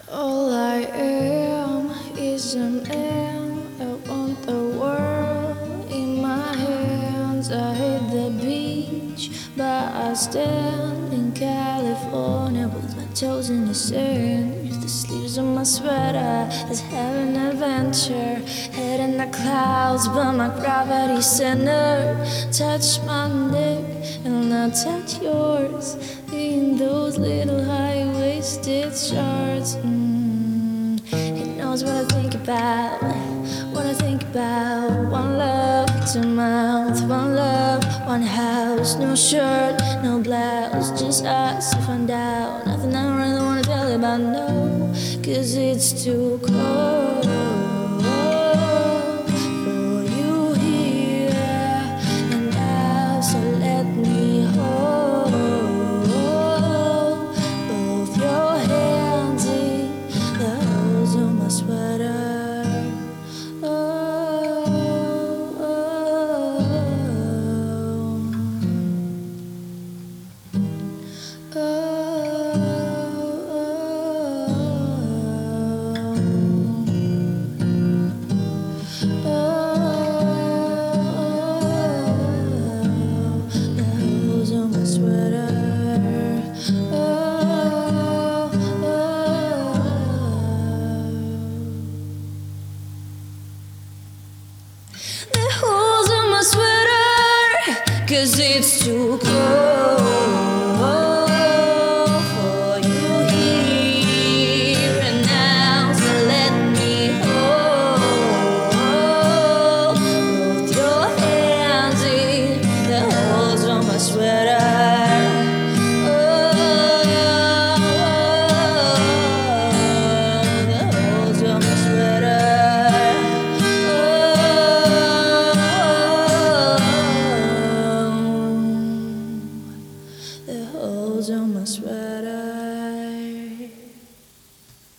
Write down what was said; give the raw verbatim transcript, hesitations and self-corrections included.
All I am is an ant. I want the world in my hands. I hate the beach, but I stand in California with my toes in the sand. Use the sleeves of my sweater. Let's have an adventure. Head in the clouds, but my gravity center. Touch my neck and I'll touch yours in those little high-waisted shorts. Mm. He knows what I think about, what I think about. One love, two mouth, one love, one house. No shirt, no blouse, just us to find out. Nothing I really wanna tell you about, no, 'cause it's too cold for you here and now. So let me hold both your hands in the holes of my sweater. Oh, oh, oh, the holes on my sweater. Oh, oh, the holes on my sweater, 'cause it's too cold for you here and now. So let me hold both your hands in the holes on my sweater. Oh, the holes on my sweater. The holes on my sweater.